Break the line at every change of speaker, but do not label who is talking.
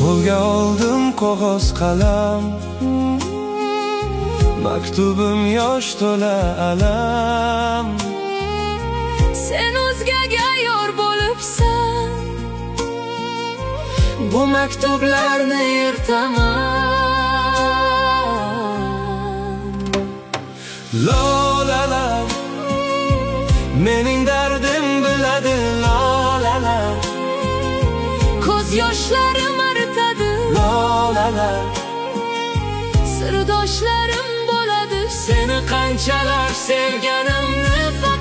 Qo'lga oldim qog'oz qalam, maktubim yosh to'la alam.
Sen o'zgaga yor bo'libsan, bu maktublarni yirtaman.
Lolalar, mening dardim biladi lolalar.
Ko'z yoshlarim aritadi
Lolalar,
sirdoshlarim bo'ladi.
seni qanchalar sevganimni